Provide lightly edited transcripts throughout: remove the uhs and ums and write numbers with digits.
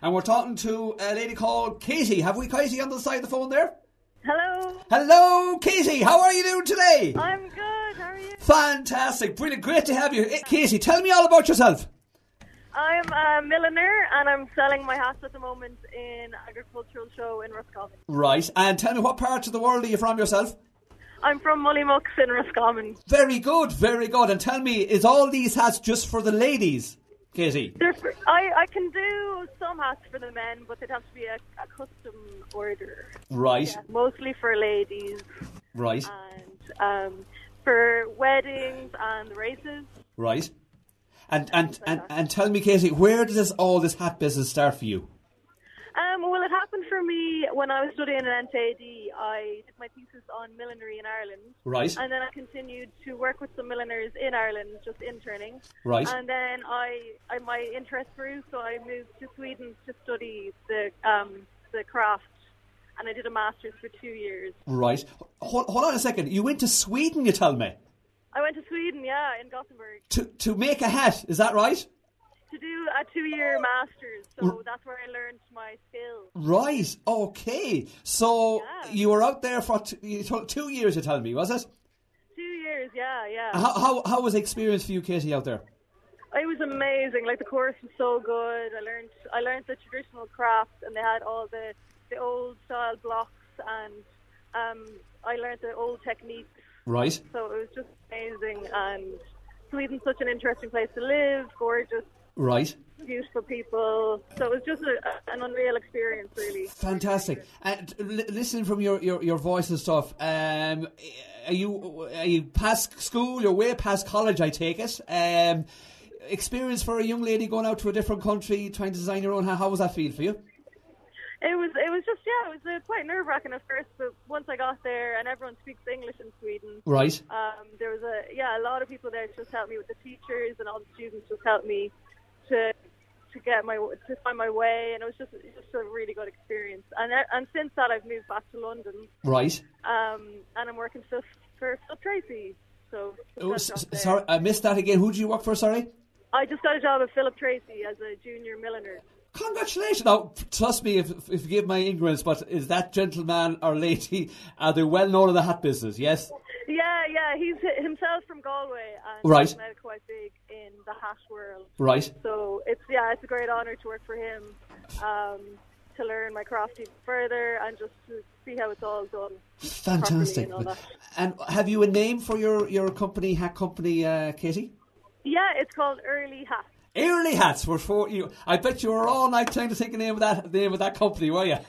And we're talking to a lady called Katie. Have we Katie on the side of the phone there? Hello. Hello, Katie. How are you doing today? I'm good. How are you? Fantastic. Brilliant. Great to have you. Katie, tell me all about yourself. I'm a milliner and I'm selling my hats at the moment in agricultural show in Roscommon. Right. And tell me, what part of the world are you from yourself? I'm from Mullymucks in Roscommon. Very good, very good. And tell me, is all these hats just for the ladies, Katie? I can do some hats for the men, but they'd have to be a custom order. Right. Yeah, mostly for ladies. Right. And for weddings and races. Right. And tell me, Katie, where does all this hat business start for you? Well, it happened for me when I was studying in NTAD. I did my thesis on millinery in Ireland. Right. And then I continued to work with some milliners in Ireland, just interning. Right. And then my interest grew, so I moved to Sweden to study the craft. And I did a master's for 2 years. Right. Hold on a second. You went to Sweden, you tell me? I went to Sweden, yeah, in Gothenburg. To make a hat, is that right? To do a 2-year master's, so that's where I learned my skills. Right, okay. So you were out there for 2 years, you tell me, was it? 2 years, yeah. How was the experience for you, Katie, out there? It was amazing. Like, the course was so good. I learned the traditional crafts, and they had all the old style blocks, and I learned the old techniques. Right. So it was just amazing, and Sweden's such an interesting place to live, gorgeous. Right. Beautiful people. So it was just an unreal experience, really. Fantastic. And listening from your voice and stuff, are you past school? You're way past college, I take it. Experience for a young lady going out to a different country, trying to design your own hat. How was that feel for you? It was quite nerve-wracking at first, but once I got there, and everyone speaks English in Sweden. Right. There was a lot of people there just helped me with the teachers, and all the students just helped me to find my way, and it was just a really good experience. And since that, I've moved back to London. Right. And I'm working for Philip Tracy. So. Sorry, I missed that again. Who did you work for? Sorry. I just got a job at Philip Tracy as a junior milliner. Congratulations. Now, trust me if you forgive my ignorance, but is that gentleman or lady, are they well known in the hat business, yes? Yeah, he's himself from Galway, and right. He's now quite big in the hat world. Right. So it's a great honour to work for him, to learn my craft even further, and just to see how it's all done. Fantastic. And have you a name for your company, hat company, Katie? Yeah, it's called Early Hats. Early Hats were for you. I bet you were all night trying to think of the name of that company, were you?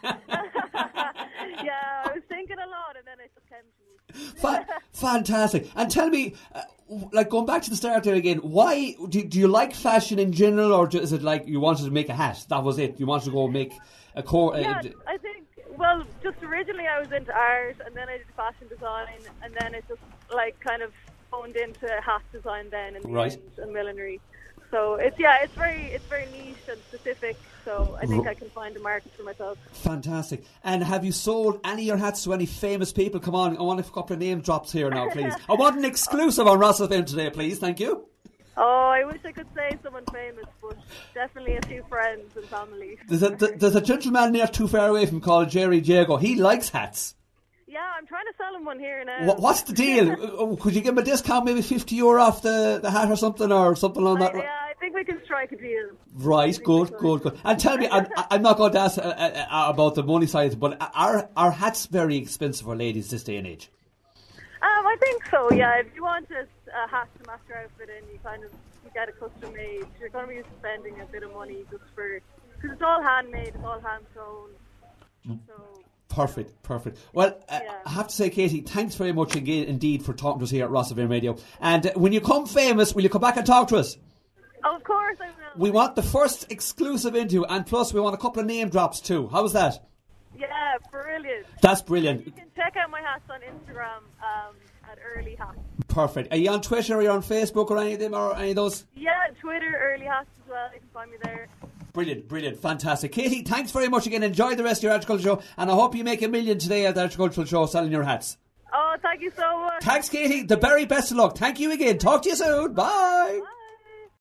Yeah, I was thinking a lot, and then it just came to me. Fantastic. And tell me, like going back to the start there again, why do you like fashion in general, or is it like you wanted to make a hat? That was it. You wanted to go make a core. Yeah, I think. Well, just originally I was into art, and then I did fashion design, and then it just like kind of honed into hat design then, and and millinery. So it's very niche and specific. So I think I can find a market for myself. Fantastic. And have you sold any of your hats to any famous people? Come on, I want a couple of name drops here now, please. I want an exclusive on Ross FM today, please. Thank you. Oh, I wish I could say someone famous, but definitely a few friends and family. There's a gentleman near too far away from called Jerry Jago. He likes hats. Yeah, I'm trying to sell him one here now. What's the deal? Could you give him a discount, maybe €50 off the hat or something on that? Yeah, I think we can strike a deal. Right, good. And tell me, I'm not going to ask about the money side, but are hats very expensive for ladies this day and age? I think so, yeah. If you want a hat to match your outfit in, you get a custom made. You're going to be spending a bit of money just because it's all handmade, it's all hand sewn. So. Perfect. Well, I have to say, Katie, thanks very much again indeed for talking to us here at Ross FM Radio. And when you come famous, will you come back and talk to us? Of course I will. We want the first exclusive interview, and plus we want a couple of name drops too. How's that? Yeah, brilliant. That's brilliant. And you can check out my hats on Instagram at Early Hats. Perfect. Are you on Twitter, or are you on Facebook, or any of them, or any of those? Yeah, Twitter, Early Hats as well. You can find me there. Brilliant, fantastic. Katie, thanks very much again. Enjoy the rest of your agricultural show, and I hope you make $1 million today at the agricultural show selling your hats. Oh, thank you so much. Thanks, Katie. The very best of luck. Thank you again. Talk to you soon. Bye.